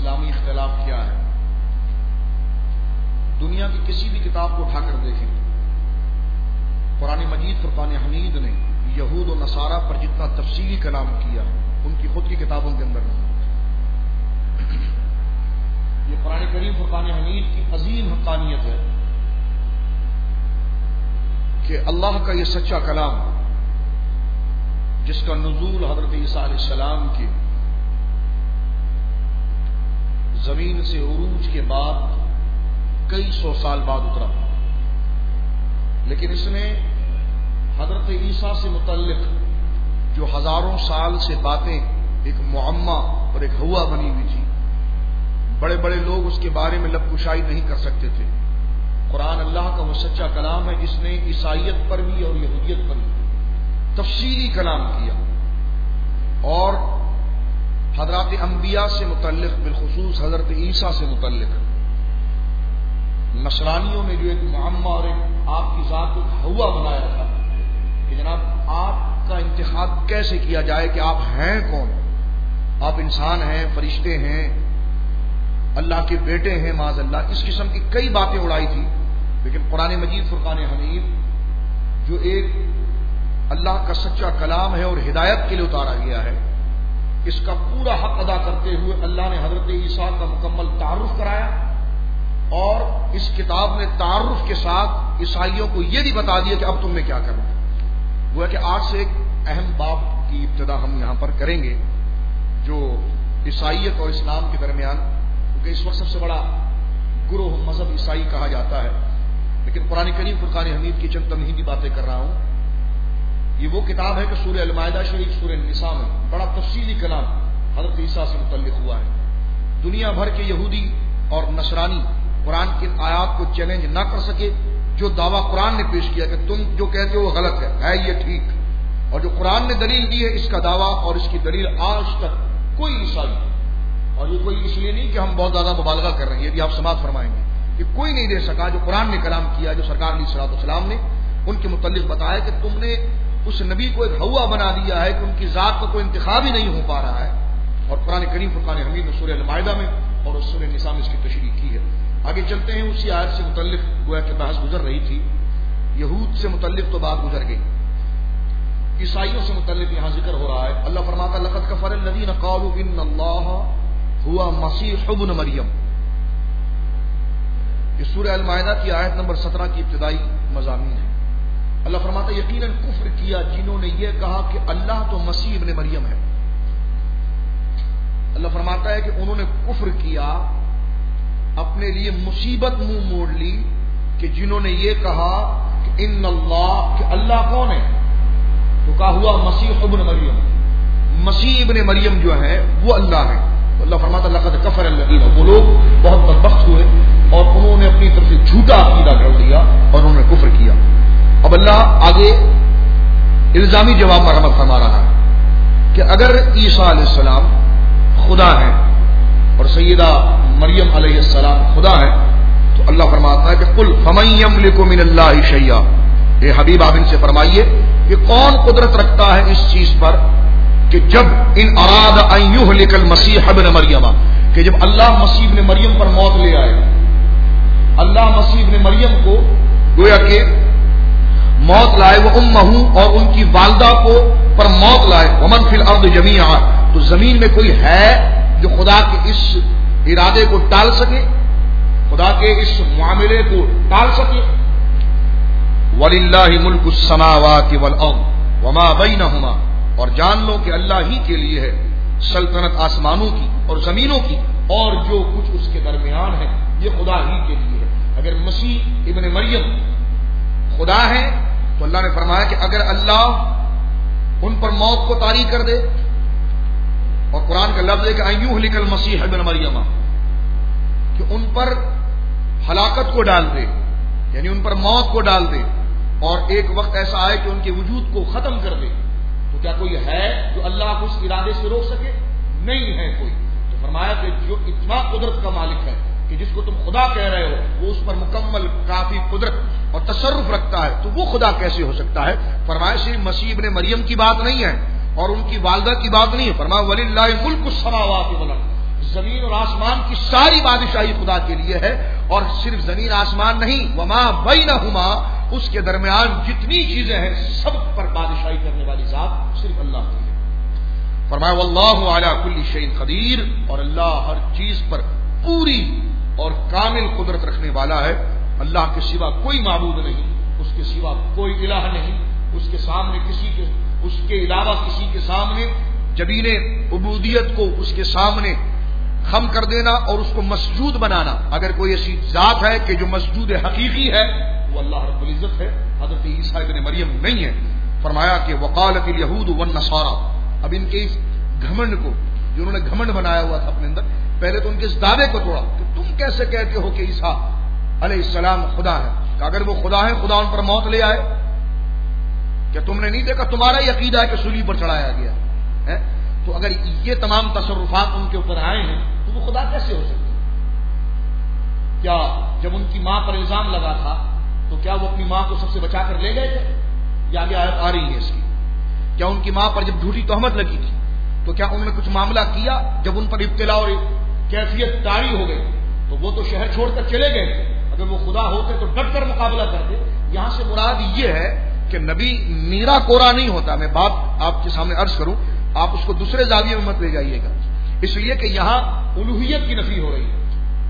اسلامی اختلاف کیا ہے؟ دنیا کی کسی بھی کتاب کو اٹھا کر دیکھیں، قرآن مجید فرقان حمید نے یہود و نصارہ پر جتنا تفصیلی کلام کیا ان کی خود کی کتابوں کے اندر نہیں۔ یہ قرآن کریم فرقان حمید کی عظیم حقانیت ہے کہ اللہ کا یہ سچا کلام جس کا نزول حضرت عیسیٰ علیہ السلام کے زمین سے عروج کے بعد کئی سو سال بعد اترا، لیکن اس نے حضرت عیسیٰ سے متعلق جو ہزاروں سال سے باتیں ایک معمہ اور ایک ہوا بنی ہوئی تھی، بڑے بڑے لوگ اس کے بارے میں لب کشائی نہیں کر سکتے تھے۔ قرآن اللہ کا وہ سچا کلام ہے جس نے عیسائیت پر بھی اور یہودیت پر بھی تفصیلی کلام کیا، اور حضرات انبیاء سے متعلق بالخصوص حضرت عیسیٰ سے متعلق نصرانیوں نے جو ایک معمہ اور ایک آپ کی ذات کو ہوا بنایا تھا کہ جناب آپ کا انتخاب کیسے کیا جائے کہ آپ ہیں کون، آپ انسان ہیں، فرشتے ہیں، اللہ کے بیٹے ہیں معاذ اللہ، اس قسم کی کئی باتیں اڑائی تھی۔ لیکن قرآن مجید فرقان حمید جو ایک اللہ کا سچا کلام ہے اور ہدایت کے لیے اتارا گیا ہے، اس کا پورا حق ادا کرتے ہوئے اللہ نے حضرت عیسیٰ کا مکمل تعارف کرایا، اور اس کتاب نے تعارف کے ساتھ عیسائیوں کو یہ بھی بتا دیا کہ اب تم نے کیا کرنا ہے۔ وہ ہے کہ آج سے ایک اہم باب کی ابتدا ہم یہاں پر کریں گے جو عیسائیت اور اسلام کے درمیان، کیونکہ اس وقت سب سے بڑا گروہ مذہب عیسائی کہا جاتا ہے، لیکن قرآن کریم فرقان حمید کی چند تمہیدی باتیں کر رہا ہوں۔ یہ وہ کتاب ہے کہ سورہ المائدہ شریف سورہ النساء میں بڑا تفصیلی کلام حضرت عیسیٰ سے متعلق ہوا ہے۔ دنیا بھر کے یہودی اور نصرانی قرآن کی آیات کو چیلنج نہ کر سکے۔ جو دعویٰ قرآن نے پیش کیا کہ تم جو کہتے ہو وہ غلط ہے یہ ٹھیک، اور جو قرآن نے دلیل دی ہے اس کا دعویٰ اور اس کی دلیل آج تک کوئی عیسائی، اور یہ کوئی اس لیے نہیں کہ ہم بہت زیادہ مبالغہ کر رہے ہیں، یہ بھی آپ سماعت فرمائیں گے کہ کوئی نہیں دے سکا جو قرآن نے کلام کیا، جو سرکار علیہ الصلوۃ والسلام نے ان کے متعلق بتایا کہ تم نے اس نبی کو ایک ہوا بنا دیا ہے کہ ان کی ذات کا کوئی انتخاب ہی نہیں ہو پا رہا ہے۔ اور قرآن کریم فرقان حمید نے سورہ المائدہ میں اور اس سورہ النساء میں اس کی تشریح کی ہے۔ آگے چلتے ہیں، اسی آیت سے متعلق گویا کہ بحث گزر رہی تھی، یہود سے متعلق تو بات گزر گئی، عیسائیوں سے متعلق یہاں ذکر ہو رہا ہے۔ اللہ فرماتا لقد کفر الذین قالوا ان اللہ ہوا مسیح ابن مریم۔ یہ سورہ المائدہ کی آیت نمبر 17 کی ابتدائی مضامین ہے۔ اللہ فرماتا یقیناً کفر کیا جنہوں نے یہ کہا کہ اللہ تو مسیح ابن مریم ہے۔ اللہ فرماتا ہے کہ انہوں نے کفر کیا، اپنے لیے مصیبت منہ موڑ لی کہ جنہوں نے یہ کہا کہ ان اللہ، کہ اللہ کون ہے، تو کہا ہوا مسیح ابن مریم، مسیح ابن مریم جو ہے وہ اللہ ہے۔ اللہ فرماتا لقد کفر الذین، وہ لوگ بہت بدبخت ہوئے اور انہوں نے اپنی طرف سے جھوٹا عقیدہ کر لیا اور انہوں نے کفر کیا۔ اب اللہ آگے الزامی جواب مرحمت فرما رہا ہے کہ اگر عیسیٰ علیہ السلام خدا ہے اور سیدہ مریم علیہ السلام خدا ہے تو اللہ فرماتا ہے کہ قل فمن یملک من اللہ شیئا، اے حبیب آپ ان سے فرمائیے کہ کون قدرت رکھتا ہے اس چیز پر کہ جب ان اراد ان یہلک المسیح ابن مریم، کہ جب اللہ مسیح ابن مریم پر موت لے آئے، اللہ مسیح ابن مریم کو گویا کہ موت لائے، وہ امہ اور ان کی والدہ کو پر موت لائے، ومن فی الارض جمیعا، تو زمین میں کوئی ہے جو خدا کے اس ارادے کو ٹال سکے، خدا کے اس معاملے کو ٹال سکے؟ وَلِلَّهِ مُلْكُ السَّمَاوَاتِ وَالْأَرْضِ وَمَا بَيْنَهُمَا، اور جان لو کہ اللہ ہی کے لیے ہے سلطنت آسمانوں کی اور زمینوں کی اور جو کچھ اس کے درمیان ہے، یہ خدا ہی کے لیے ہے۔ اگر مسیح ابن مریم خدا ہے تو اللہ نے فرمایا کہ اگر اللہ ان پر موت کو طاری کر دے، اور قرآن کا لفظ ہے کہ ان یہلک المسیح ابن مریم، کہ ان پر ہلاکت کو ڈال دے، یعنی ان پر موت کو ڈال دے، اور ایک وقت ایسا آئے کہ ان کے وجود کو ختم کر دے، تو کیا کوئی ہے جو اللہ کو اس ارادے سے روک سکے؟ نہیں ہے کوئی۔ تو فرمایا کہ جو اتنا قدرت کا مالک ہے کہ جس کو تم خدا کہہ رہے ہو وہ اس پر مکمل کافی قدرت اور تصرف رکھتا ہے، تو وہ خدا کیسے ہو سکتا ہے؟ فرمایا صرف مسیح ابن مریم کی بات نہیں ہے اور ان کی والدہ کی بات نہیں ہے، فرمایا وَلِلَّهِ مُلْكُ السَّمَاوَاتِ وَالْأَرْضِ، زمین اور آسمان کی ساری بادشاہی خدا کے لیے ہے، اور صرف زمین آسمان نہیں، وما بینہما، اس کے درمیان جتنی چیزیں ہیں سب پر بادشاہی کرنے والی ذات صرف اللہ کی ہے۔ فرمایا واللہ علی کل شیء قدیر، اور اللہ ہر چیز پر پوری اور کامل قدرت رکھنے والا ہے۔ اللہ کے سوا کوئی معبود نہیں، اس کے سوا کوئی الہ نہیں، اس کے سامنے اس کے علاوہ کسی کے سامنے جبین عبودیت کو اس کے سامنے خم کر دینا اور اس کو مسجود بنانا، اگر کوئی ایسی ذات ہے کہ جو مسجود حقیقی ہے وہ اللہ رب العزت ہے، حضرت عیسیٰ ابن مریم نہیں ہے۔ فرمایا کہ وقالت الیہود والنصارى، اب ان کے اس گھمنڈ کو، جنہوں نے گھمنڈ بنایا ہوا تھا اپنے اندر، پہلے تو ان کے اس دعوے کو توڑا کہ تم کیسے کہتے ہو کہ عیسیٰ علیہ السلام خدا ہے، کہ اگر وہ خدا ہے خدا ان پر موت لے آئے، کیا تم نے نہیں دیکھا تمہارا ہی عقیدہ ہے کہ صلیب پر چڑھایا گیا ہے؟ تو اگر یہ تمام تصرفات ان کے اوپر آئے ہیں تو وہ خدا کیسے ہو سکتے؟ کیا جب ان کی ماں پر الزام لگا تھا تو کیا وہ اپنی ماں کو سب سے بچا کر لے گئے تھے؟ یہ آگے آیت آ رہی ہے اس کی۔ کیا ان کی ماں پر جب جھوٹی تہمت لگی تھی تو کیا انہوں نے کچھ معاملہ کیا؟ جب ان پر ابتلا اور کیفیت طاری ہو گئی تو وہ تو شہر چھوڑ کر چلے گئے تھے، اگر وہ خدا ہوتے تو ڈٹ کر مقابلہ کرتے۔ یہاں سے مراد یہ ہے کہ نبی نیرا کورا نہیں ہوتا۔ میں بات آپ کے سامنے عرض کروں، آپ اس کو دوسرے زاویے میں مت لے جائیے گا، اس لیے کہ یہاں الوہیت کی نفی ہو رہی ہے،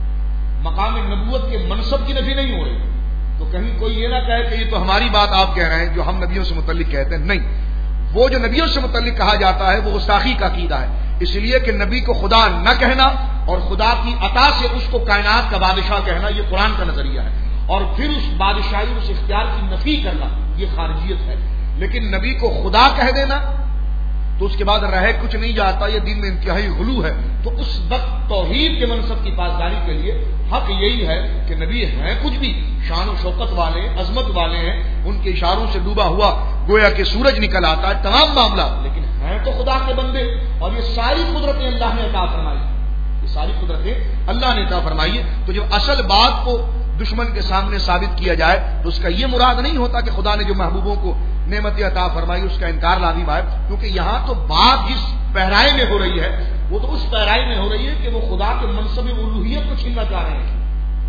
مقام نبوت کے منصب کی نفی نہیں ہو رہی۔ تو کہیں کوئی یہ نہ کہے کہ یہ تو ہماری بات آپ کہہ رہے ہیں جو ہم نبیوں سے متعلق کہتے ہیں، نہیں، وہ جو نبیوں سے متعلق کہا جاتا ہے وہ گستاخی کا عقیدہ ہے، اس لیے کہ نبی کو خدا نہ کہنا اور خدا کی عطا سے اس کو کائنات کا بادشاہ کہنا یہ قرآن کا نظریہ ہے، اور پھر اس بادشاہی اس اختیار کی نفی کرنا یہ خارجیت ہے۔ لیکن نبی کو خدا کہہ دینا تو اس کے بعد رہے کچھ نہیں جاتا، یہ دین میں انتہائی غلو ہے۔ تو اس وقت توحید کے منصب کی پاسداری کے لیے حق یہی ہے کہ نبی ہیں کچھ بھی، شان و شوکت والے، عظمت والے ہیں، ان کے اشاروں سے ڈوبا ہوا گویا کہ سورج نکل آتا ہے، تمام معاملات، لیکن ہیں تو خدا کے بندے، اور یہ ساری قدرتیں اللہ نے عطا فرمائی، یہ ساری قدرتیں اللہ نے عطا فرمائی ہے۔ تو جب اصل بات کو دشمن کے سامنے ثابت کیا جائے تو اس کا یہ مراد نہیں ہوتا کہ خدا نے جو محبوبوں کو نعمت عطا فرمائی اس کا انکار لازم ہے، کیونکہ یہاں تو بات جس پہرائی میں ہو رہی ہے وہ تو اس پہرائی میں ہو رہی ہے کہ وہ خدا کے منصب الوہیت کو چھیننا چاہ رہے ہیں،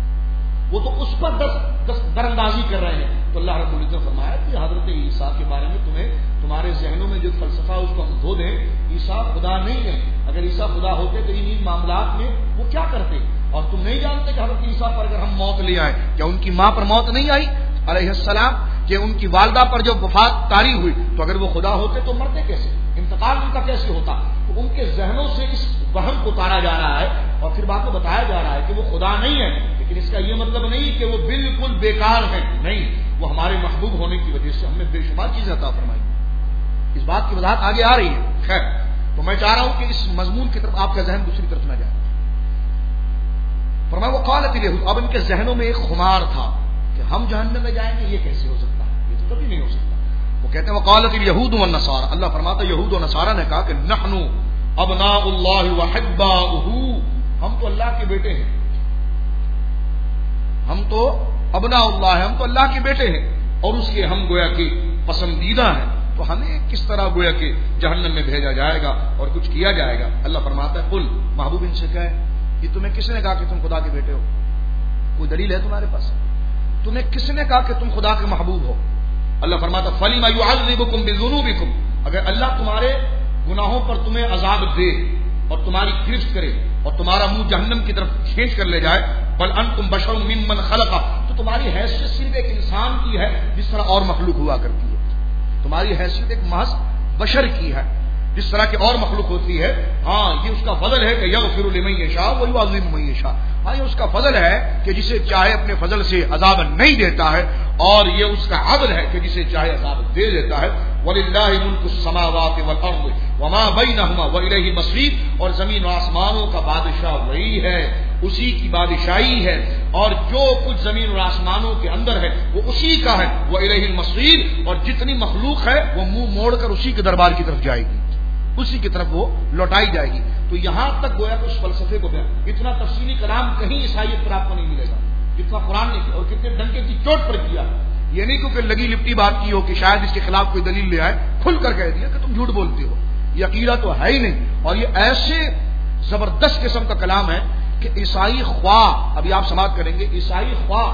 وہ تو اس پر در اندازی کر رہے ہیں۔ تو اللہ رب العزت نے فرمایا کہ حضرت عیسیٰ کے بارے میں تمہارے ذہنوں میں جو فلسفہ اس کو ہم دھو دیں، عیسیٰ خدا نہیں ہے، اگر عیسیٰ خدا ہوتے تو ان معاملات میں وہ کیا کرتے؟ اور تم نہیں جانتے کہ حضرت عیسیٰ پر اگر ہم موت لے آئے، کیا ان کی ماں پر موت نہیں آئی علیہ السلام، کہ ان کی والدہ پر جو وفات طاری ہوئی، تو اگر وہ خدا ہوتے تو مرتے کیسے، انتقال ان کا کیسے ہوتا؟ تو ان کے ذہنوں سے اس وہم کو اتارا جا رہا ہے، اور پھر بات کو بتایا جا رہا ہے کہ وہ خدا نہیں ہے، لیکن اس کا یہ مطلب نہیں کہ وہ بالکل بیکار ہیں، نہیں، وہ ہمارے محبوب ہونے کی وجہ سے ہم نے بے شمار چیزیں عطا فرمائی۔ اس بات کی وضاحت آگے آ رہی ہے۔ خیر، تو میں چاہ رہا ہوں کہ اس مضمون کی طرف آپ کا ذہن دوسری طرف نہ جائے۔ فرمایا وقالت الیہود، اب ان کے ذہنوں میں ایک خمار تھا کہ ہم جہنم میں جائیں گے، یہ کیسے ہو سکتا ہے، یہ تو کبھی نہیں ہو سکتا۔ وہ کہتے ہیں وقالت الیہود والنصارى، اللہ فرماتا یہود و نصارہ نے کہا کہ نحن ابناء اللہ واحباؤہ، ہم تو اللہ کے بیٹے ہیں، ہم تو ابناء اللہ ہیں، ہم تو اللہ کے بیٹے ہیں، اور اس کے ہم گویا کہ پسندیدہ ہیں، تو ہمیں کس طرح گویا کہ جہنم میں بھیجا جائے گا اور کچھ کیا جائے گا؟ اللہ فرماتا ہے قل، محبوب ان سے کہے یہ تمہیں کس نے کہا کہ تم خدا کے بیٹے ہو؟ کوئی دلیل ہے تمہارے پاس؟ تمہیں کس نے کہا کہ تم خدا کے محبوب ہو؟ اللہ فرماتا فَلِمَ يُعَذِّبُكُم بِذُنُوبِكُم، اگر اللہ تمہارے گناہوں پر تمہیں عذاب دے اور تمہاری گرفت کرے اور تمہارا منہ جہنم کی طرف کھینچ کر لے جائے، بل انتم بشر ممن خلق، تو تمہاری حیثیت صرف ایک انسان کی ہے جس طرح اور مخلوق ہوا کرتی ہے، تمہاری حیثیت ایک محض بشر کی ہے جس طرح کی اور مخلوق ہوتی ہے۔ ہاں یہ اس کا فضل ہے کہ یغفر لمن یشاء ویعذب من یشاء، ہاں یہ اس کا فضل ہے کہ جسے چاہے اپنے فضل سے عذاب نہیں دیتا ہے، اور یہ اس کا عدل ہے کہ جسے چاہے عذاب دے دیتا ہے۔ وَلِلَّهِ مُلْكُ السَّمَاوَاتِ وَالْأَرْضِ وَمَا بَيْنَهُمَا وَإِلَيْهِ الْمَصِيرُ، اور زمین و آسمانوں کا بادشاہ وہی ہے، اسی کی بادشاہی ہے، اور جو کچھ زمین اور آسمانوں کے اندر ہے وہ اسی کا ہے۔ وَإِلَيْهِ الْمَصِيرُ، اور جتنی مخلوق ہے وہ منہ موڑ کر اسی کے دربار کی طرف جائے گی، اسی کی طرف وہ لوٹائی جائے گی۔ تو یہاں تک گویا کہ اس فلسفے کو بیان، اتنا تفصیلی کلام کہیں عیسائیت پر آپ کو نہیں ملے گا جتنا قرآن نے کیا، اور کتنے ڈنکے کی چوٹ پر کیا۔ یہ نہیں کیونکہ لگی لپٹی بات کی ہو کہ شاید اس کے خلاف کوئی دلیل لے آئے، کھل کر کہہ دیا کہ تم جھوٹ بولتے ہو، یہ عقیدہ تو ہے ہی نہیں، اور یہ ایسے زبردست قسم کا کلام ہے کہ عیسائی خواہ، ابھی آپ سماعت کریں گے، عیسائی خواہ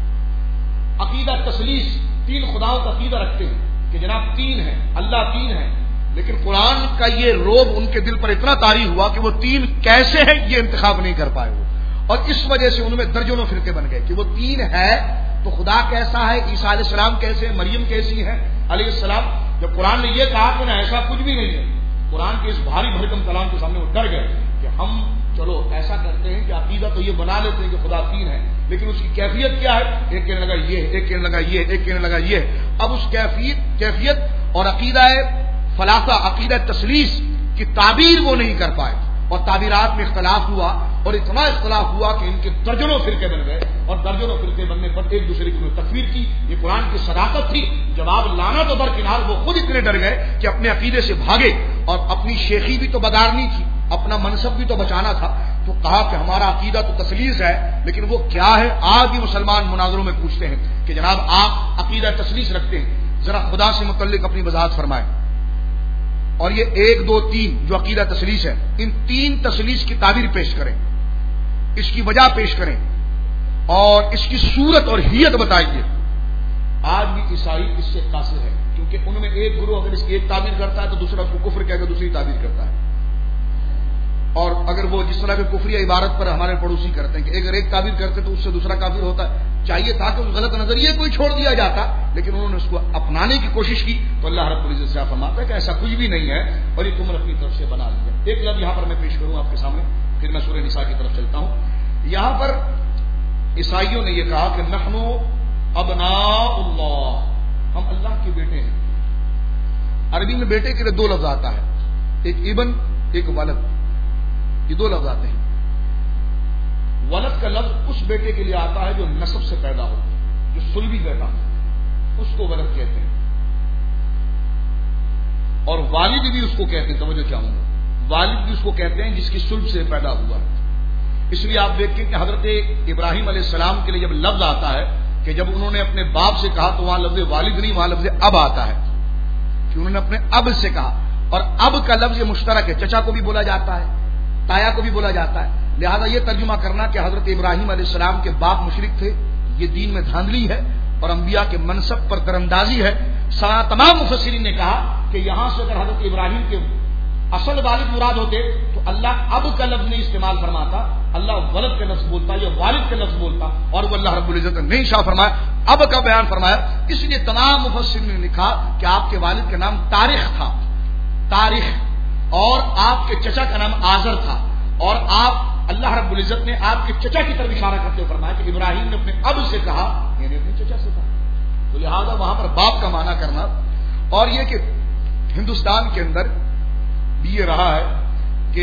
عقیدہ تثلیث، تین خداؤں کا عقیدہ رکھتے ہیں کہ جناب تین ہیں، اللہ تین ہے، لیکن قرآن کا یہ روب ان کے دل پر اتنا طاری ہوا کہ وہ تین کیسے ہیں یہ انتخاب نہیں کر پائے وہ، اور اس وجہ سے ان میں درجنوں فرقے بن گئے کہ وہ تین ہے تو خدا کیسا ہے، عیسیٰ علیہ السلام کیسے، مریم کیسی ہے علیہ السلام. جب قرآن نے یہ کہا کہ نہ ایسا کچھ بھی نہیں ہے، قرآن کے اس بھاری بھرکم کلام کے سامنے وہ ڈر گئے کہ ہم چلو ایسا کرتے ہیں کہ عقیدہ تو یہ بنا لیتے ہیں کہ خدا تین ہے، لیکن اس کی کیفیت کیا ہے، ایک کہنے لگا یہ، ایک کہنے لگا یہ، ایک کہنے لگا یہ. اب اس کیفیت اور عقیدہ فلاسفہ، عقیدہ تثلیث کی تعبیر وہ نہیں کر پائے، اور تعبیرات میں اختلاف ہوا، اور اتنا اختلاف ہوا کہ ان کے درجنوں فرقے بن گئے، اور درجنوں فرقے بننے پر ایک دوسرے کی تکفیر کی. یہ قرآن کی صداقت تھی. جواب لانا تو درکنار، وہ خود اتنے ڈر گئے کہ اپنے عقیدے سے بھاگے، اور اپنی شیخی بھی تو بدارنی تھی، اپنا منصب بھی تو بچانا تھا. تو کہا کہ ہمارا عقیدہ تو تثلیث ہے، لیکن وہ کیا ہے؟ آج بھی مسلمان مناظروں میں پوچھتے ہیں کہ جناب آپ عقیدہ تثلیث رکھتے ہیں، ذرا خدا سے متعلق اپنی وضاحت فرمائیں. اور یہ 1 2 3 جو عقیدہ تثلیث ہے، ان 3 تثلیث کی تعبیر پیش کریں، اس کی وجہ پیش کریں، اور اس کی صورت اور حیت بتائیے. آج بھی عیسائی اس سے قاصر ہے، کیونکہ ان میں ایک گروہ اگر اس کی ایک تعبیر کرتا ہے تو دوسرا اس کو کفر کہہ کر دوسری تعبیر کرتا ہے. اور اگر وہ جس طرح کے کفریہ عبارت پر ہمارے پڑوسی کرتے ہیں کہ اگر ایک تعبیر کرتے تو اس سے دوسرا کافر ہوتا ہے. چاہیے تھا کہ اس غلط نظریے کو ہی چھوڑ دیا جاتا، لیکن انہوں نے اس کو اپنانے کی کوشش کی. تو اللہ رب العزت سے فرماتا ہے کہ ایسا کچھ بھی نہیں ہے، اور یہ تم نے اپنی طرف سے بنا لیا. ایک لفظ یہاں پر میں پیش کروں آپ کے سامنے، پھر میں سورہ نساء کی طرف چلتا ہوں. یہاں پر عیسائیوں نے یہ کہا کہ نحنو ابناء اللہ، ہم اللہ کے بیٹے ہیں. عربی میں بیٹے کے لیے 2 لفظ آتا ہے، ایک ابن، ایک ولد. یہ 2 لفظ آتے ہیں. ولد کا لفظ اس بیٹے کے لیے آتا ہے جو نسب سے پیدا ہو، جو صلبی بیٹا ہو، اس کو ولد کہتے ہیں. اور والد بھی اس کو کہتے ہیں. توجہ کیا ہوں، والد بھی اس کو کہتے ہیں جس کی صلب سے پیدا ہوا. اس لیے آپ دیکھیں کہ حضرت ابراہیم علیہ السلام کے لیے جب لفظ آتا ہے کہ جب انہوں نے اپنے باپ سے کہا تو وہاں لفظ والد نہیں، وہاں لفظ اب آتا ہے کہ انہوں نے اپنے اب سے کہا. اور اب کا لفظ یہ مشترک ہے، چچا کو بھی بولا جاتا ہے، تایا کو بھی بولا جاتا ہے. لہذا یہ ترجمہ کرنا کہ حضرت ابراہیم علیہ السلام کے باپ مشرک تھے، یہ دین میں دھاندلی ہے اور انبیاء کے منصب پر دراندازی ہے. تمام مفسرین نے کہا کہ یہاں سے اگر حضرت ابراہیم کے اصل والد مراد ہوتے تو اللہ اب کا لفظ نہیں استعمال فرماتا، اللہ ولد کا لفظ بولتا یا والد کا لفظ بولتا، اور وہ اللہ رب العزت نے نہیں شاہ فرمایا، اب کا بیان فرمایا. اس لیے تمام مفسرین نے لکھا کہ آپ کے والد کا نام طارق تھا، طارق، اور آپ کے چچا کا نام آزر تھا. اور آپ اللہ رب العزت نے آپ کے چچا کی طرف اشارہ کرتے ہوئے فرمایا کہ ابراہیم نے اپنے اب سے کہا، یعنی اپنے چچا سے کہا. تو لہذا وہاں پر باپ کا معنی کرنا. اور یہ کہ ہندوستان کے اندر بھی یہ رہا ہے کہ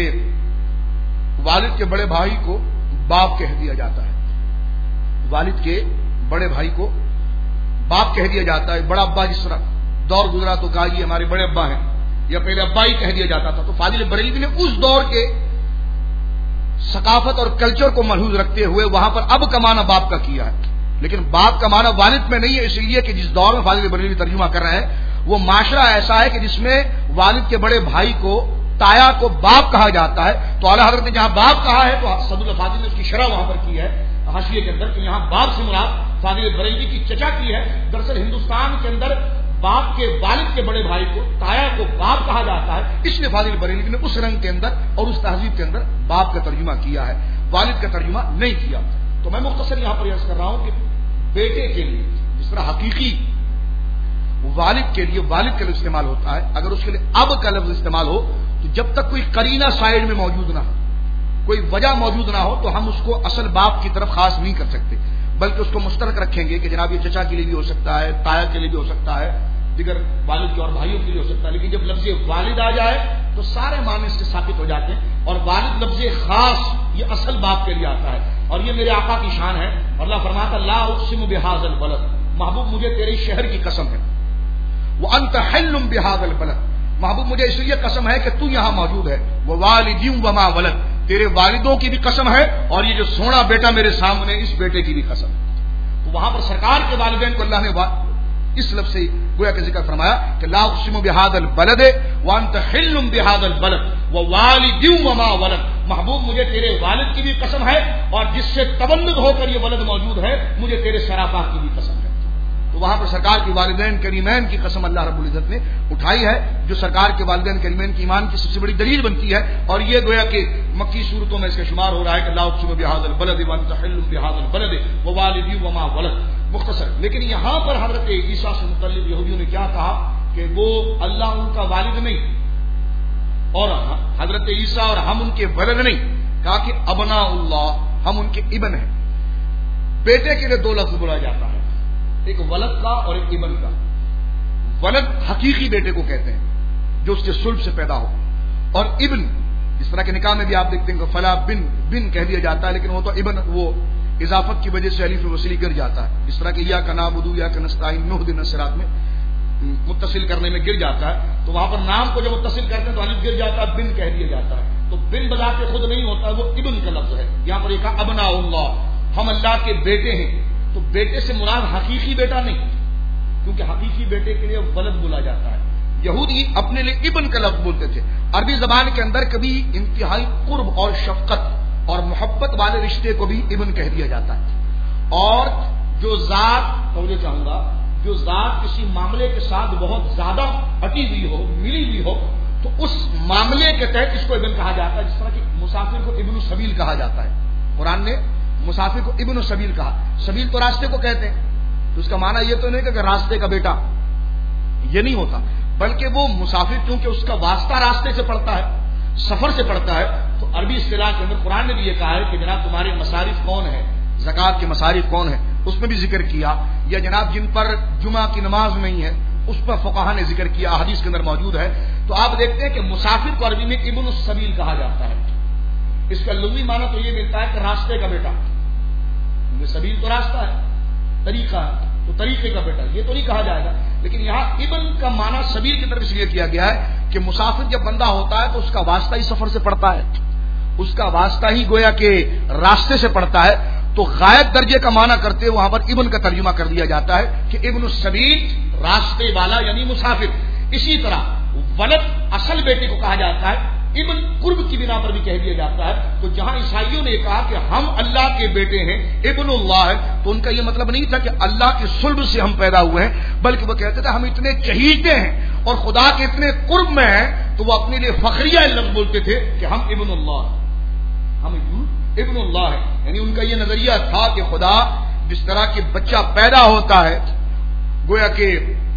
والد کے بڑے بھائی کو باپ کہہ دیا جاتا ہے، والد کے بڑے بھائی کو باپ کہہ دیا جاتا ہے. بڑا ابا جس طرح دور گزرا تو کہا یہ ہمارے بڑے ابا ہیں، یا پہلے ابا ہی کہہ دیا جاتا تھا. تو فاضل بریلوی نے اس دور کے ثقافت اور کلچر کو ملحوظ رکھتے ہوئے وہاں پر اب کا معنی باپ کا کیا ہے، لیکن باپ کا معنی والد میں نہیں ہے. اس لیے کہ جس دور میں فاضل بریلوی ترجمہ کر رہے ہیں وہ معاشرہ ایسا ہے کہ جس میں والد کے بڑے بھائی کو، تایا کو باپ کہا جاتا ہے. تو اعلیٰ حضرت نے جہاں باپ کہا ہے تو صدر الفاضل نے اس کی شرح وہاں پر کی ہے حاشیے کے اندر کہ یہاں باپ سے مراد فاضل بریلوی کی چچا کی ہے. دراصل ہندوستان کے اندر باپ کے والد کے بڑے بھائی کو، تایا کو باپ کہا جاتا ہے. اس لیے فاضل بریلوی نے اس رنگ کے اندر اور اس تہذیب کے اندر باپ کا ترجمہ کیا ہے، والد کا ترجمہ نہیں کیا. تو میں مختصر یہاں پر عرض کر رہا ہوں کہ بیٹے کے لیے جس طرح حقیقی والد کے لیے والد کا لفظ استعمال ہوتا ہے، اگر اس کے لیے اب کا لفظ استعمال ہو تو جب تک کوئی قرینہ سائڈ میں موجود نہ ہو، کوئی وجہ موجود نہ ہو تو ہم اس کو اصل باپ کی طرف خاص نہیں کر سکتے، بلکہ اس کو مشترک رکھیں گے کہ جناب یہ چچا کے لیے بھی ہو سکتا ہے، تایا کے لیے بھی ہو سکتا ہے، دیگر والد کے اور بھائیوں کے لیے ہو سکتا ہے. لیکن جب لفظ والد آ جائے تو سارے معنی اس سے ثابت ہو جاتے ہیں. اور والد لفظ خاص یہ اصل باپ کے لیے آتا ہے، اور یہ میرے آقا کی شان ہے. اللہ فرماتا لا اقسم بهذا البلد، محبوب مجھے تیرے شہر کی قسم ہے. وانت حل بهذا البلد، محبوب مجھے اس لیے قسم ہے کہ تو یہاں موجود ہے. ووالد وما ولد، تیرے والدوں کی بھی قسم ہے، اور یہ جو سونا بیٹا میرے سامنے اس بیٹے کی بھی قسم. تو وہاں پر سرکار کے والدین کو اللہ نے اس لفظ سے گویا کہ ذکر فرمایا کہ لا اقسم بهذا البلد وانت حل بهذا البلد ووالد وما ولد، محبوب مجھے تیرے والد کی بھی قسم ہے اور جس سے تولد ہو کر یہ ولد موجود ہے مجھے تیرے سراپا کی بھی قسم ہے۔ تو وہاں پر سرکار کے والدین کریمین کی قسم اللہ رب العزت نے اٹھائی ہے، جو سرکار کے والدین کریمین کی ایمان کی سب سے بڑی دلیل بنتی ہے، اور یہ گویا کہ مکی صورتوں میں اس کا شمار ہو رہا ہے کہ لا اقسم بہذا البلد وانت حل بہذا البلد ووالد وما ولد، مختصر۔ لیکن یہاں پر حضرت عیسیٰ سے متعلق یہودیوں نے کیا کہا کہ وہ اللہ ان کا والد نہیں اور حضرت عیسیٰ اور ہم ان کے ولد نہیں، کہا کہ ابناء اللہ، ہم ان کے ابن ہیں۔ بیٹے کے لیے دو لفظ بولا جاتا ہے، ایک ولد کا اور ایک ابن کا۔ ولد حقیقی بیٹے کو کہتے ہیں جو اس کے صلب سے پیدا ہو، اور ابن جس طرح کے نکاح میں بھی آپ دیکھتے ہیں کہ فلا بن کہہ دیا جاتا ہے، لیکن وہ تو ابن وہ اضافت کی وجہ سے الف وصلی گر جاتا ہے، جس طرح کہ یا کا نعبد یا کا نستعین نهدنا الصراط میں متصل کرنے میں گر جاتا ہے، تو وہاں پر نام کو جب متصل کرتے ہیں تو الف گر جاتا ہے، بن کہہ دیا جاتا ہے، تو بن بذات خود نہیں ہوتا ہے، وہ ابن کا لفظ ہے۔ یہاں پر یہ کہا ابناء اللہ، ہم اللہ کے بیٹے ہیں، تو بیٹے سے مراد حقیقی بیٹا نہیں، کیونکہ حقیقی بیٹے کے لیے ولد بولا جاتا ہے۔ یہودی اپنے لیے ابن کا لفظ بولتے تھے۔ عربی زبان کے اندر کبھی انتہائی قرب اور شفقت اور محبت والے رشتے کو بھی ابن کہہ دیا جاتا ہے، اور جو ذات توجہ چاہوں گا، جو ذات کسی معاملے کے ساتھ بہت زیادہ اٹی ہوئی ہو، ملی ہوئی ہو، تو اس معاملے کے تحت اس کو ابن کہا جاتا ہے۔ جس طرح کہ مسافر کو ابن السبیل کہا جاتا ہے، قرآن نے مسافر کو ابن السبیل کہا۔ سبیل تو راستے کو کہتے ہیں، تو اس کا معنی یہ تو نہیں کہ راستے کا بیٹا، یہ نہیں ہوتا، بلکہ وہ مسافر کیونکہ اس کا واسطہ راستے سے پڑتا ہے، سفر سے پڑتا ہے، تو عربی اصطلاح کے اندر قرآن نے بھی یہ کہا ہے کہ جناب تمہارے مصارف کون ہیں، زکوٰۃ کے مصارف کون ہیں، اس میں بھی ذکر کیا، یا جناب جن پر جمعہ کی نماز نہیں ہے اس پر فقہا نے ذکر کیا، حدیث کے اندر موجود ہے۔ تو آپ دیکھتے ہیں کہ مسافر کو عربی میں ابن السبیل کہا جاتا ہے۔ اس کا لغوی معنی تو یہ ملتا ہے کہ راستے کا بیٹا، کیونکہ سبیل تو راستہ ہے، طریقہ ہے، تو طریقے کا بیٹا یہ تو نہیں کہا جائے گا، لیکن یہاں ابن کا معنی سبیل کی طرف اس لیے کیا گیا ہے کہ مسافر جب بندہ ہوتا ہے تو اس کا واسطہ ہی سفر سے پڑتا ہے، اس کا واسطہ ہی گویا کہ راستے سے پڑتا ہے، تو غائب درجے کا معنی کرتے ہوئے وہاں پر ابن کا ترجمہ کر دیا جاتا ہے کہ ابن السبیل راستے والا یعنی مسافر۔ اسی طرح ولد اصل بیٹے کو کہا جاتا ہے، ابن قرب کی بنا پر بھی کہہ دیا جاتا ہے۔ تو جہاں عیسائیوں نے کہا کہ ہم اللہ کے بیٹے ہیں، ابن اللہ ہے، تو ان کا یہ مطلب نہیں تھا کہ اللہ کے صلب سے ہم پیدا ہوئے ہیں، بلکہ وہ کہتے تھے ہم اتنے چہیتے ہیں اور خدا کے اتنے قرب میں ہیں، تو وہ اپنے لیے فخریہ لفظ بولتے تھے کہ ہم ابن اللہ ہیں، ہم ابن اللہ ہے، یعنی ان کا یہ نظریہ تھا کہ خدا جس طرح کہ بچہ پیدا ہوتا ہے گویا کہ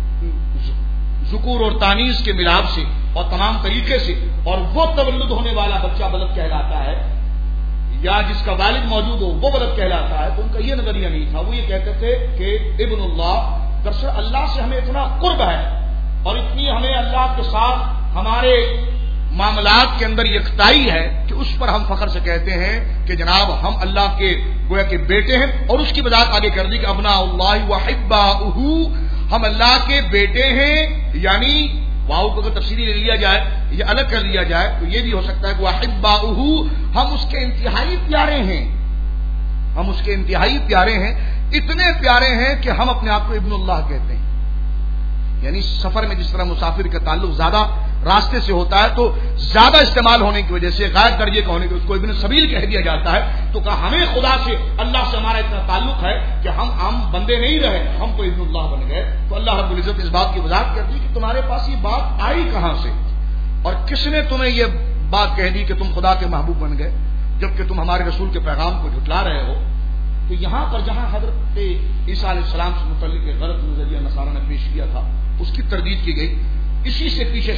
ذکور اور تانیث کے ملاپ سے اور تمام طریقے سے، اور وہ تولد ہونے والا بچہ ولد کہلاتا ہے، یا جس کا والد موجود ہو وہ ولد کہلاتا ہے، تو ان کا یہ نظریہ نہیں تھا۔ وہ یہ کہتے تھے کہ ابن اللہ، دراصل اللہ سے ہمیں اتنا قرب ہے اور اتنی ہمیں اللہ کے ساتھ ہمارے معاملات کے اندر یکتائی ہے کہ اس پر ہم فخر سے کہتے ہیں کہ جناب ہم اللہ کے گویا کے بیٹے ہیں، اور اس کی وضاحت آگے کر دی کہ ابناء اللہ وحباؤہ، ہم اللہ کے بیٹے ہیں، یعنی واؤ کو اگر تفصیلی لے لیا جائے یا الگ کر لیا جائے تو یہ بھی ہو سکتا ہے کہ وحباؤہ، ہم اس کے انتہائی پیارے ہیں، ہم اس کے انتہائی پیارے ہیں، اتنے پیارے ہیں کہ ہم اپنے آپ کو ابن اللہ کہتے ہیں۔ یعنی سفر میں جس طرح مسافر کا تعلق زیادہ راستے سے ہوتا ہے، تو زیادہ استعمال ہونے کی وجہ سے غیر درجے کا ہونے کی اس کو ابن سبیل کہہ دیا جاتا ہے، تو کہا ہمیں خدا سے اللہ سے ہمارا اتنا تعلق ہے کہ ہم عام بندے نہیں رہے، ہم تو ابن اللہ بن گئے۔ تو اللہ رب العزت اس بات کی وضاحت کر دی کہ تمہارے پاس یہ بات آئی کہاں سے، اور کس نے تمہیں یہ بات کہہ دی کہ تم خدا کے محبوب بن گئے جبکہ تم ہمارے رسول کے پیغام کو جھٹلا رہے ہو۔ تو یہاں پر جہاں حضرت عیسیٰ علیہ السلام سے متعلق غلط نظریہ نصارہ نے پیش کیا تھا اس کی تردید کی گئی۔ اسی سے پیچھے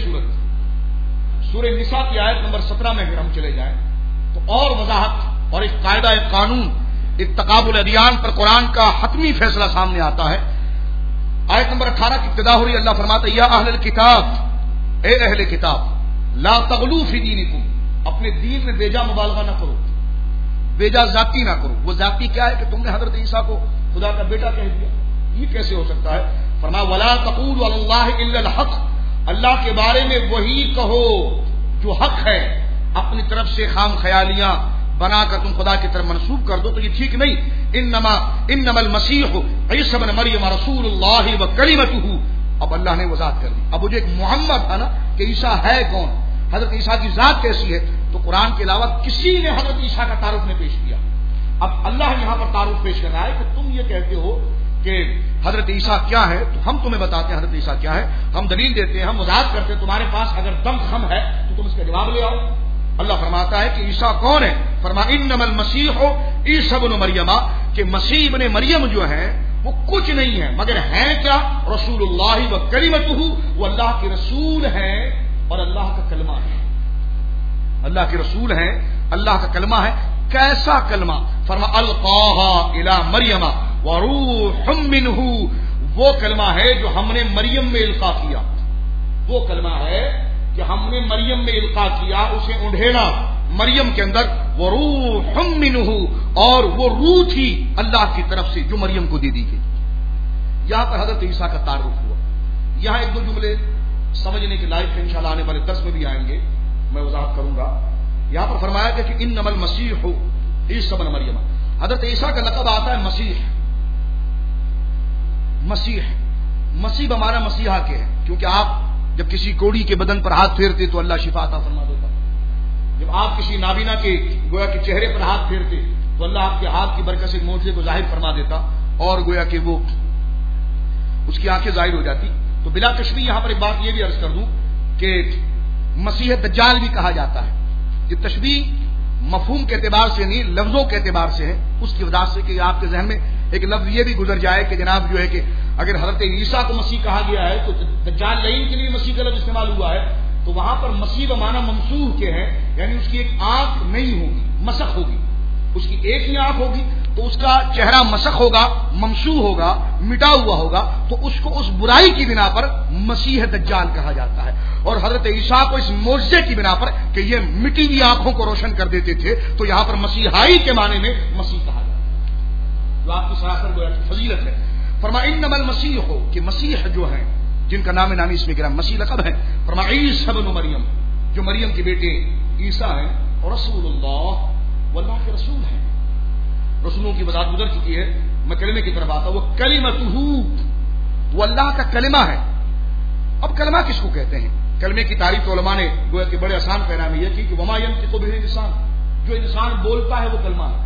سورہ نساء کی آیت نمبر 17 میں اگر ہم چلے جائیں تو اور وضاحت اور ایک قاعدہ، ایک قانون، ایک تقابل ادیان پر قرآن کا حتمی فیصلہ سامنے آتا ہے۔ آیت نمبر 18 کی ابتدا ہو رہی ہے، اللہ فرماتا ہے یا اہل الکتاب، اے اہل کتاب، لا تغلوا فی دینکم، اپنے دین میں بیجا مبالغہ نہ کرو، بیجا ذاتی نہ کرو۔ وہ ذاتی کیا ہے کہ تم نے حضرت عیسیٰ کو خدا کا بیٹا کہہ دیا، یہ کیسے ہو سکتا ہے؟ فرمایا ولا تقولوا علی اللہ الا الحق، اللہ کے بارے میں وہی کہو جو حق ہے، اپنی طرف سے خام خیالیاں بنا کر تم خدا کی طرف منسوب کر دو تو یہ ٹھیک نہیں۔ انما المسیح عیسی ابن مریم رسول اللہ وکلمتہ، اب اللہ نے وضاحت کر دی۔ اب وہ جو ایک محمد تھا نا کہ عیسیٰ ہے کون، حضرت عیسیٰ کی ذات کیسی ہے، تو قرآن کے علاوہ کسی نے حضرت عیسیٰ کا تعارف نہیں پیش کیا. اب اللہ یہاں پر تعارف پیش کر رہا ہے کہ تم یہ کہتے ہو کہ حضرت عیسیٰ کیا ہے، تو ہم تمہیں بتاتے ہیں حضرت عیسیٰ کیا ہے، ہم دلیل دیتے ہیں، ہم وضاحت کرتے ہیں. تمہارے پاس اگر دم خم ہے تو تم اس کا جواب لے آؤ. اللہ فرماتا ہے کہ عیسیٰ کون ہے؟ فرمایا انما المسیح عیسی ابن مریم، کہ مسیح ابن مریم جو ہے وہ کچھ نہیں ہے مگر ہے کیا؟ رسول اللہ و کلمتہ، وہ اللہ کے رسول ہے اور اللہ کا کلمہ ہے. اللہ کے رسول ہیں، اللہ کا کلمہ ہے. کیسا کلمہ؟ فرمایا القاہا الی مریم وروح منہ، وہ کلمہ ہے جو ہم نے مریم میں القا کیا. وہ کلمہ ہے کہ ہم نے مریم میں القا کیا، اسے اونڈھیلا مریم کے اندر. وروح منہ، اور وہ روح تھی اللہ کی طرف سے جو مریم کو دے دی گئی. یہاں پر حضرت عیسیٰ کا تعارف ہوا. یہاں ایک دو جملے سمجھنے کے لائق ہیں، انشاءاللہ آنے والے درس میں بھی آئیں گے، میں وضاحت کروں گا. یہاں پر فرمایا کہ انما المسیح عیسی ابن مریم، حضرت عیسیٰ کا لقب آتا ہے مسیح. مسیح، مسیح ہمارا مسیحا کے ہے، کیونکہ آپ جب کسی کوڑی کے بدن پر ہاتھ پھیرتے تو اللہ شفا عطا فرما دیتا. جب آپ کسی نابینا کے گویا کہ چہرے پر ہاتھ پھیرتے تو اللہ آپ کے ہاتھ کی برکت سے معجزے کو ظاہر فرما دیتا اور گویا کہ وہ اس کی آنکھیں ظاہر ہو جاتی. تو بلا تشبیہ یہاں پر ایک بات یہ بھی عرض کر دوں کہ مسیح دجال بھی کہا جاتا ہے. یہ تشبیہ مفہوم کے اعتبار سے نہیں، لفظوں کے اعتبار سے ہے. اس کی وجہ سے کہ آپ کے ذہن میں ایک لفظ یہ بھی گزر جائے کہ جناب جو ہے کہ اگر حضرت عیسیٰ کو مسیح کہا گیا ہے تو دجال لعین کے لیے مسیح کا لفظ استعمال ہوا ہے، تو وہاں پر مسیح بمانا ممسوح کے ہیں، یعنی اس کی ایک آنکھ نہیں ہوگی، مسخ ہوگی. اس کی ایک ہی آنکھ ہوگی تو اس کا چہرہ مسخ ہوگا، ممسوح ہوگا، مٹا ہوا ہوگا، تو اس کو اس برائی کی بنا پر مسیح دجال کہا جاتا ہے. اور حضرت عیسیٰ کو اس معجزے کی بنا پر کہ یہ مٹی ہوئی آنکھوں کو روشن کر دیتے تھے تو یہاں پر مسیحائی کے معنی میں مسیح کہا جاتا ہے، جو آپ کی سراسر گویا کی فضیلت ہے. فرمایا انما المسیح ہو، کہ مسیح جو ہیں جن کا نام نامی اس میں گرام مسیح لقب ہے. فرمایا عیسی ابن مریم، جو مریم کے بیٹے عیسیٰ ہیں، اور رسول اللہ، وہ اللہ کے رسول ہیں. رسولوں کی وضاحت گزر چکی ہے، میں کلمے کی طرف آتا ہوں. وہ کلمتہ، وہ اللہ کا کلمہ ہے. اب کلمہ کس کو کہتے ہیں؟ کلمے کی تعریف علماء نے گویا کہ بڑے آسان پیرا میں یہ کی کہ وما ینطق به الانسان، جو انسان بولتا ہے وہ کلمہ ہے.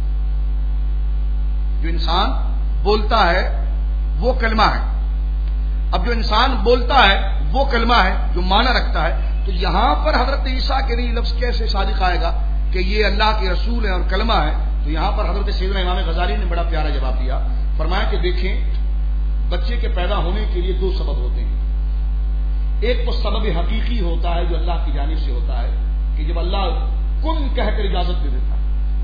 جو انسان بولتا ہے وہ کلمہ ہے. اب جو انسان بولتا ہے وہ کلمہ ہے جو معنی رکھتا ہے. تو یہاں پر حضرت عیسیٰ کے لیے لفظ کیسے صادق آئے گا کہ یہ اللہ کے رسول ہے اور کلمہ ہے؟ تو یہاں پر حضرت سیدنا امام غزالی نے بڑا پیارا جواب دیا. فرمایا کہ دیکھیں، بچے کے پیدا ہونے کے لیے دو سبب ہوتے ہیں. ایک تو سبب حقیقی ہوتا ہے جو اللہ کی جانب سے ہوتا ہے کہ جب اللہ کن کہہ کر اجازت دے دیتا ہے،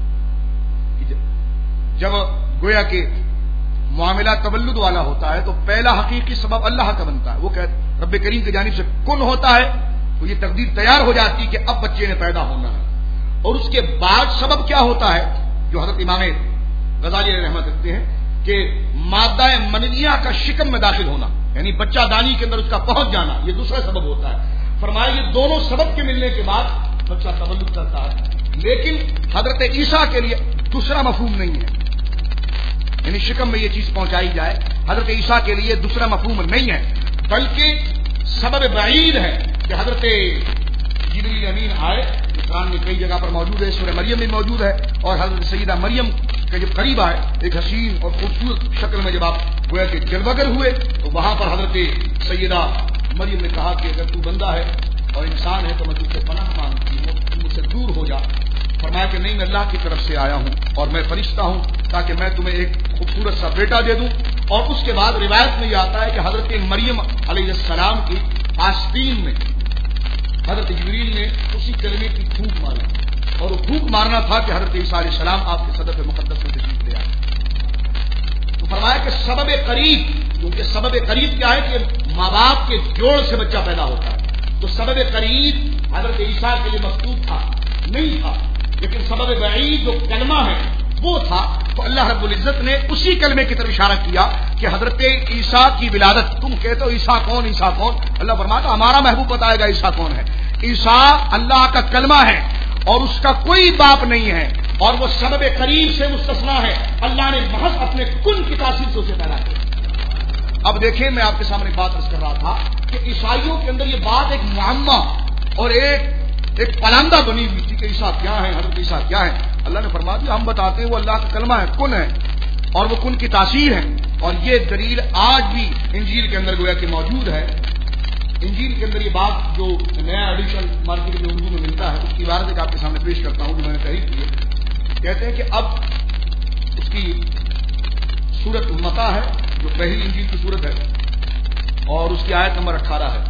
کہ جب گویا کہ معاملہ تولد والا ہوتا ہے تو پہلا حقیقی سبب اللہ کا بنتا ہے. وہ کہ رب کریم کی جانب سے کن ہوتا ہے تو یہ تقدیر تیار ہو جاتی کہ اب بچے نے پیدا ہونا ہے. اور اس کے بعد سبب کیا ہوتا ہے جو حضرت امام غزالی علیہ رحمت رکھتے ہیں کہ مادہ منیہ کا شکم میں داخل ہونا، یعنی بچہ دانی کے اندر اس کا پہنچ جانا، یہ دوسرا سبب ہوتا ہے. فرمایا یہ دونوں سبب کے ملنے کے بعد بچہ تولد کرتا ہے. لیکن حضرت عیسیٰ کے لیے دوسرا مفہوم نہیں ہے، یعنی شکم میں یہ چیز پہنچائی جائے، حضرت عیسیٰ کے لیے دوسرا مفہوم نہیں ہے، بلکہ سبب بعید ہے کہ حضرت جبریل امین آئے. قرآن میں کئی جگہ پر موجود ہے، سورہ مریم میں موجود ہے. اور حضرت سیدہ مریم کے جب قریب آئے ایک حسین اور خوبصورت شکل میں جب آپ گویا کہ جلوگر ہوئے تو وہاں پر حضرت سیدہ مریم نے کہا کہ اگر تو بندہ ہے اور انسان ہے تو میں تجھ سے پناہ مانگتی ہوں، تم مجھ سے دور ہو جا. فرمایا کہ نہیں، میں اللہ کی طرف سے آیا ہوں اور میں فرشتہ ہوں تاکہ میں تمہیں ایک خوبصورت سا بیٹا دے دوں. اور اس کے بعد روایت میں یہ آتا ہے کہ حضرت مریم علیہ السلام کی آستین میں حضرت جبریل نے اسی کلمے کی پھونک ماری، اور وہ پھونک مارنا تھا کہ حضرت عیسیٰ علیہ السلام آپ کے صدف مقدس میں تشریف لے آئے. تو فرمایا کہ سبب قریب، کیونکہ سبب قریب کیا ہے کہ ماں باپ کے جوڑ سے بچہ پیدا ہوتا ہے، تو سبب قریب حضرت عیسیٰ کے لیے مکتوب تھا نہیں تھا، لیکن سبب بعید جو کلمہ ہے وہ تھا. تو اللہ رب العزت نے اسی کلمے کی طرف اشارہ کیا کہ حضرت عیسیٰ کی ولادت. تم کہتے ہو عیسیٰ کون، عیسیٰ کون؟ اللہ فرماتا ہمارا محبوب بتائے گا عیسیٰ کون ہے. عیسیٰ اللہ کا کلمہ ہے اور اس کا کوئی باپ نہیں ہے، اور وہ سبب قریب سے مستثنا ہے. اللہ نے محض اپنے کن کی تاثیر سے اسے پیدا کیا. اب دیکھیں، میں آپ کے سامنے بات عرض کر رہا تھا کہ عیسائیوں کے اندر یہ بات ایک معمہ اور ایک پلاندہ بنی ہوئی تھی کہ عیسیٰ کیا ہے، حضرت عیسیٰ کیا ہے. اللہ نے فرما دیا ہم بتاتے ہیں وہ اللہ کا کلمہ ہے، کن ہے، اور وہ کن کی تاثیر ہے. اور یہ دلیل آج بھی انجیل کے اندر گویا کہ موجود ہے. انجیل کے اندر یہ بات جو نیا ایڈیشن مارکیٹ میں اردو میں ملتا ہے اس کی عبارت ایک آپ کے سامنے پیش کرتا ہوں جو میں نے تحریر کی ہے. کہتے ہیں کہ اب اس کی سورت متا ہے جو پہلی انجیل کی سورت ہے اور اس کی آیت نمبر 18 ہے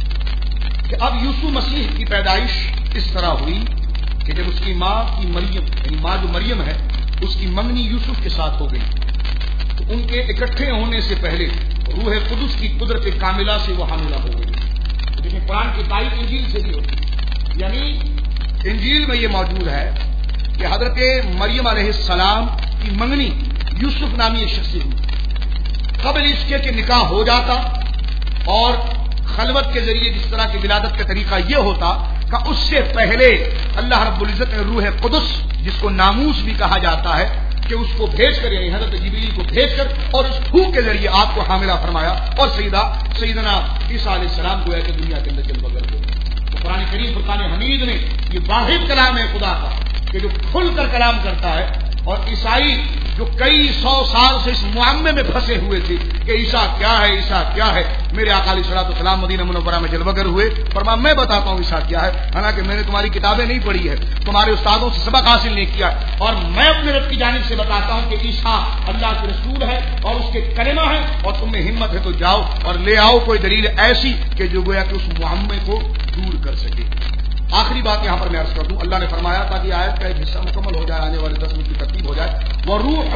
کہ اب یسوع مسیح کی پیدائش اس طرح ہوئی کہ جب اس کی ماں کی مریم یعنی ماں جو مریم ہے اس کی منگنی یوسف کے ساتھ ہو گئی تو ان کے اکٹھے ہونے سے پہلے روح قدس کی قدرت کاملہ سے وہ حاملہ ہو گئی. لیکن قرآن کی تائید انجیل سے بھی ہوتی، یعنی انجیل میں یہ موجود ہے کہ حضرت مریم علیہ السلام کی منگنی یوسف نامی ایک شخص سے ہوئی. قبل اس کے کہ نکاح ہو جاتا اور خلوت کے ذریعے جس طرح کی ولادت کا طریقہ یہ ہوتا کہ اس سے پہلے اللہ رب العزت نے روح قدس جس کو ناموس بھی کہا جاتا ہے کہ اس کو بھیج کر یعنی حضرت جبریل کو بھیج کر اور اس پھونک کے ذریعے آپ کو حاملہ فرمایا اور سیدنا عیسیٰ علیہ السلام کو ہے کہ دنیا کے اندر جلوہ گر ہو. تو قرآن کریم فرقان حمید نے یہ واحد کلام ہے خدا کا کہ جو کھل کر کلام کرتا ہے. اور عیسائی جو کئی 100 سال سے اس معمے میں پھنسے ہوئے تھے کہ عیسیٰ کیا ہے عیسیٰ کیا ہے، میرے آقا علیہ الصلوۃ والسلام مدینہ منورہ میں جلوہ گر ہوئے. فرمایا میں بتاتا ہوں عیسیٰ کیا ہے، حالانکہ میں نے تمہاری کتابیں نہیں پڑھی ہے، تمہارے استادوں سے سبق حاصل نہیں کیا، اور میں اپنے رب کی جانب سے بتاتا ہوں کہ عیسیٰ اللہ کے رسول ہے اور اس کے کلمہ ہے، اور تم میں ہمت ہے تو جاؤ اور لے آؤ کوئی دلیل ایسی کہ جو گویا کہ اس معمے کو دور کر سکے. آخری بات یہاں پر میں عرض کر دوں، اللہ نے فرمایا تاکہ آیت کا ایک حصہ مکمل ہو جائے، آنے والے 10 منٹ کی ترتیب ہو جائے. وَرُوحٌ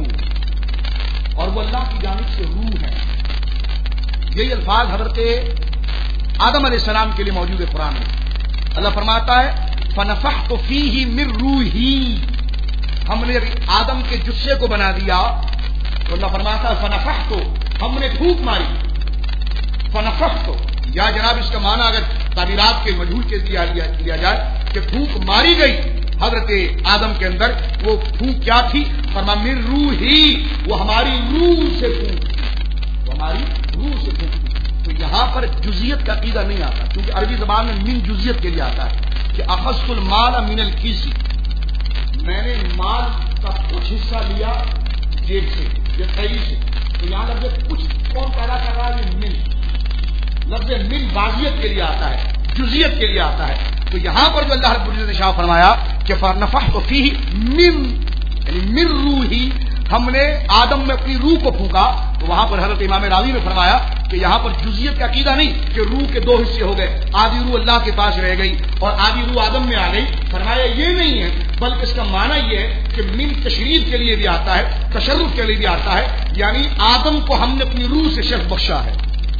مِّنْهُ، اور وہ اللہ کی جانب سے روح ہے. یہی الفاظ حضرت آدم علیہ السلام کے لیے موجود ہے قرآن میں. اللہ فرماتا ہے فَنَفَخْتُ فِيهِ مِن رُوحِي، ہم نے آدم کے جثے کو بنا دیا. تو اللہ فرماتا ہے فَنَفَخْتُ، ہم نے پھونک ماری. فَنَفَخْتُ یا جناب اس کا معنی اگر تعبیرات کے مجہول کے لیا جائے کہ پھونک ماری گئی حضرت آدم کے اندر. وہ پھونک کیا تھی؟ فرمایا من روحی، وہ ہماری روح سے پھونک تھی، وہ ہماری روح سے پھونک تھی. تو یہاں پر جزیت کا عقیدہ نہیں آتا کیونکہ عربی زبان میں من جزیت کے لیے آتا ہے کہ اخذت المال من الکیسی، میں نے مال کا کچھ حصہ لیا جیب سے یا تھیلی سے. تو یہاں لفظ کچھ کون پیدا کر رہا ہے؟ یہ من لفظ من بازیت کے لیے آتا ہے، جزیت کے لیے آتا ہے. تو یہاں پر جو اللہ رب العزت نے شاہ فرمایا کہ فَنَفَخْتُ فِيهِ یعنی من روحی، ہم نے آدم میں اپنی روح کو پھونکا. تو وہاں پر حضرت امام راوی نے فرمایا کہ یہاں پر جزیت کا عقیدہ نہیں کہ روح کے 2 حصے ہو گئے، آدھی روح اللہ کے پاس رہ گئی اور آدھی روح آدم میں آ گئی. فرمایا یہ نہیں ہے، بلکہ اس کا معنی یہ ہے کہ من تشریف کے لیے بھی آتا ہے، تشرف کے لیے بھی آتا ہے. یعنی آدم کو ہم نے اپنی روح سے شرف بخشا ہے،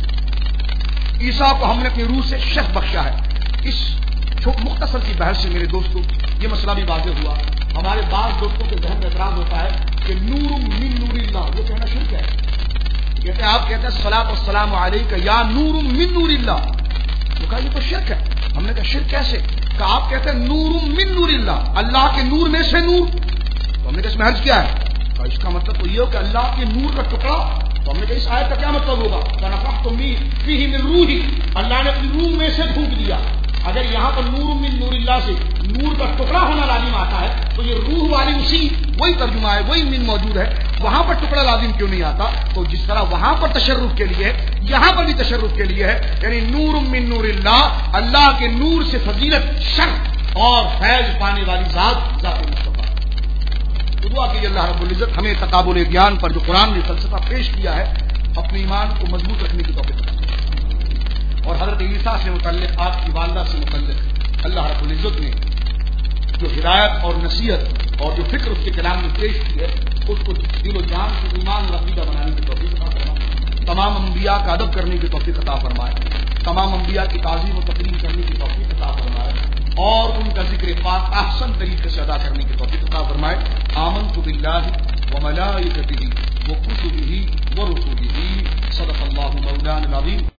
عیسیٰ کو ہم نے اپنی روح سے شرف بخشا ہے. اس مختصر سی بحث سے میرے دوستوں یہ مسئلہ بھی واضح ہوا. ہمارے بعض دوستوں کے ذہن میں اعتراض ہوتا ہے کہ نور من نور اللہ، یہ کہنا شرک ہے. کہتے ہیں آپ کہتے ہیں الصلاۃ والسلام علیک یا نور من نور اللہ، تو کہا یہ تو شرک ہے. ہم نے کہا شرک کیسے؟ کہ آپ کہتے ہیں نور من نور اللہ، اللہ کے نور میں سے نور. تو ہم نے کہا اس میں حرج کیا ہے؟ اس کا مطلب تو یہ ہو کہ اللہ کے نور کا ٹکڑا. تو ہم نے کہا اس آیت کا کیا مطلب ہوگا؟ فَنَفَخْتُ فِيهِ مِن رُوحِي، اللہ نے اپنی روح میں سے پھونک دیا. اگر یہاں پر نور من نور اللہ سے نور کا ٹکڑا ہونا لازم آتا ہے تو یہ روح والی اسی وہی ترجمہ ہے، وہی من موجود ہے، وہاں پر ٹکڑا لازم کیوں نہیں آتا؟ تو جس طرح وہاں پر تشرف کے لیے ہے یہاں پر بھی تشرف کے لیے ہے. یعنی نور من نور اللہ، اللہ کے نور سے فضیلت، شرف اور فیض پانے والی ذات مصطفیٰ. دعا کیجیے اللہ رب العزت ہمیں تقابل ادیان پر جو قرآن نے فلسفہ پیش کیا ہے اپنے ایمان کو مضبوط رکھنے کی توفیق عطا فرمائے. اور حضرت عیسیٰ سے متعلق، آپ کی والدہ سے متعلق اللہ رب العزت نے جو ہدایت اور نصیحت اور جو فکر اس کے کلام میں پیش کی ہے اس کو دل و جان سے ایمان اور عقیدہ بنانے کی توفیق عطا فرمائے. تمام انبیاء کا ادب کرنے کی توفیق عطا فرمائے. تمام انبیاء کی تعظیم و تکریم کرنے کی توفیق عطا فرمائے اور ان کا ذکر پاک احسن طریقے سے ادا کرنے کی توفیق عطا فرمائے. آمنت باللہ وملائکتہ وکتبہ ورسلہ، صدق اللہ مولانا العظیم.